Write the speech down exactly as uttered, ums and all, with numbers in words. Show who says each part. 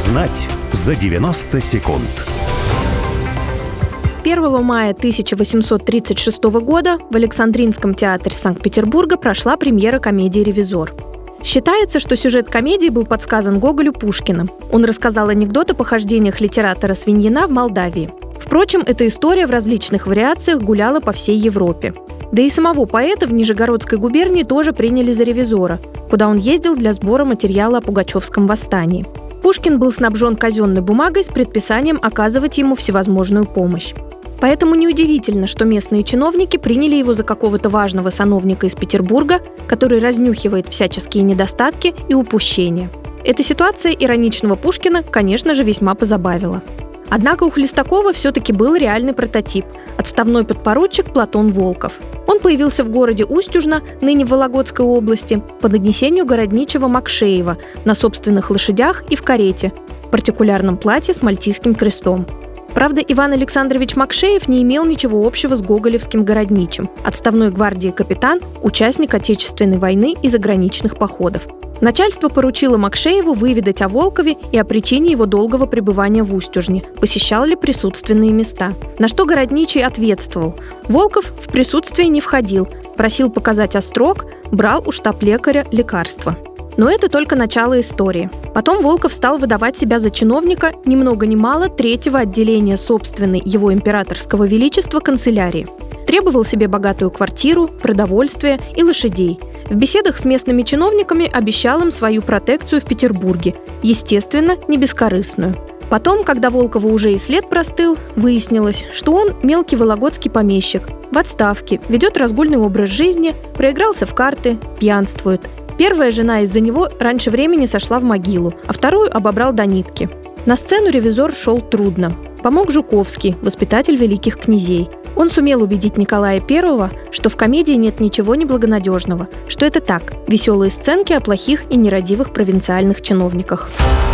Speaker 1: Узнать за девяносто секунд.
Speaker 2: первого мая тысяча восемьсот тридцать шестого года в Александринском театре Санкт-Петербурга прошла премьера комедии «Ревизор». Считается, что сюжет комедии был подсказан Гоголю Пушкиным. Он рассказал анекдот о похождениях литератора Свиньина в Молдавии. Впрочем, эта история в различных вариациях гуляла по всей Европе. Да и самого поэта в Нижегородской губернии тоже приняли за ревизора, куда он ездил для сбора материала о Пугачевском восстании. Пушкин был снабжен казенной бумагой с предписанием оказывать ему всевозможную помощь. Поэтому неудивительно, что местные чиновники приняли его за какого-то важного сановника из Петербурга, который разнюхивает всяческие недостатки и упущения. Эта ситуация ироничного Пушкина, конечно же, весьма позабавила. Однако у Хлестакова все-таки был реальный прототип – отставной подпоручик Платон Волков. Он появился в городе Устюжна, ныне в Вологодской области, по донесению городничего Макшеева на собственных лошадях и в карете, в партикулярном платье с мальтийским крестом. Правда, Иван Александрович Макшеев не имел ничего общего с гоголевским городничим. Отставной гвардии капитан, участник Отечественной войны и заграничных походов. Начальство поручило Макшееву выведать о Волкове и о причине его долгого пребывания в Устюжне, посещал ли присутственные места. На что городничий ответствовал: Волков в присутствие не входил, просил показать острог, брал у штаб-лекаря лекарства. Но это только начало истории. Потом Волков стал выдавать себя за чиновника ни много ни мало третьего отделения собственной его императорского величества канцелярии. Требовал себе богатую квартиру, продовольствие и лошадей. В беседах с местными чиновниками обещал им свою протекцию в Петербурге, естественно, не бескорыстную. Потом, когда Волкову уже и след простыл, выяснилось, что он мелкий вологодский помещик, в отставке, ведет разгульный образ жизни, проигрался в карты, пьянствует. Первая жена из-за него раньше времени сошла в могилу, а вторую обобрал до нитки. На сцену ревизор шел трудно. Помог Жуковский, воспитатель великих князей. Он сумел убедить Николая Первого, что в комедии нет ничего неблагонадежного, что это так, веселые сценки о плохих и нерадивых провинциальных чиновниках.